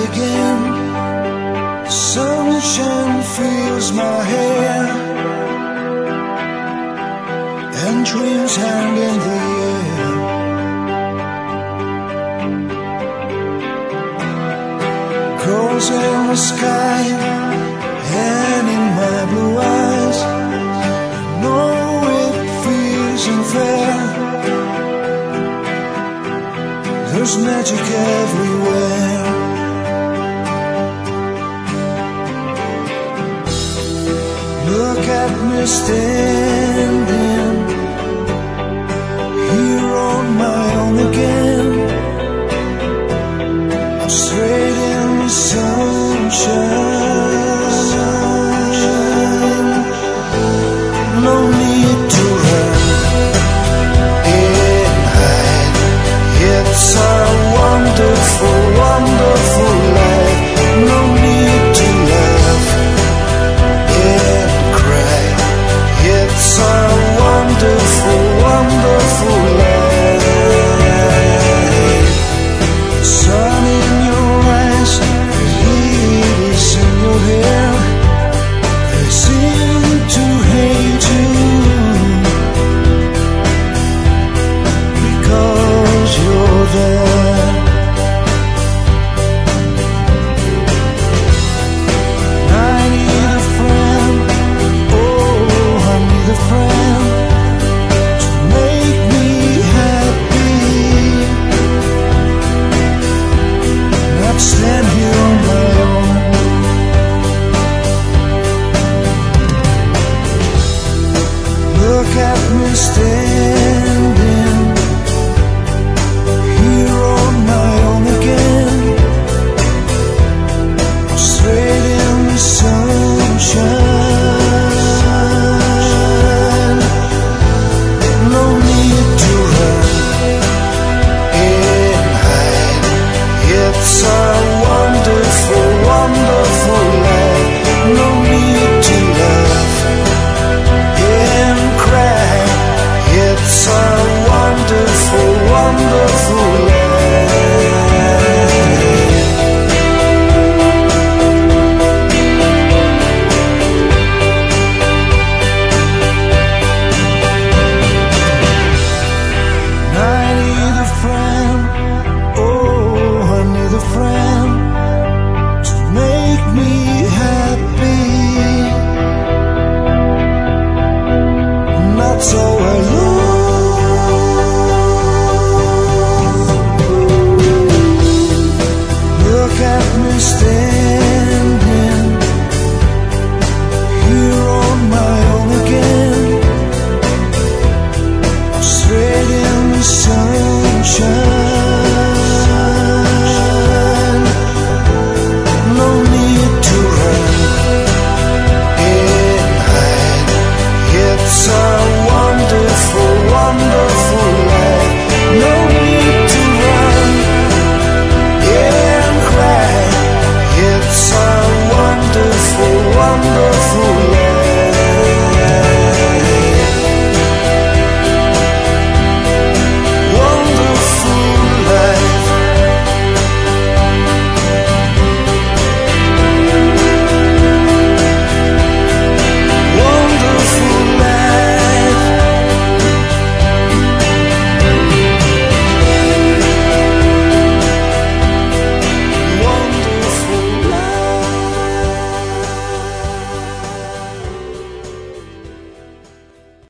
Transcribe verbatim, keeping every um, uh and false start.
again. The sunshine fills my hair, and dreams hang in the air. Girls in the sky and in my blue eyes, I know it feels unfair. There's magic everywhere. Look at me standing here on my own again. I'm straight in the sunshine. No need to run and hide. It's a wonderful, wonderful life. No need to laugh and cry. It's a wonderful, wonderful life. Sun in your eyes, the heat is in your hair. They seem to hate you because you're there. I need a friend, oh, I need a friend to make me happy, not stand here on my own. Look at me standing here on my own again. I'm straight in the sunshine. No need to run and hide. It's a wonderful, wonderful life. No need to laugh and cry. It's a wonderful, wonderful life. I need a friend, oh, I need a friend to make me happy, not so alone. Look at me stay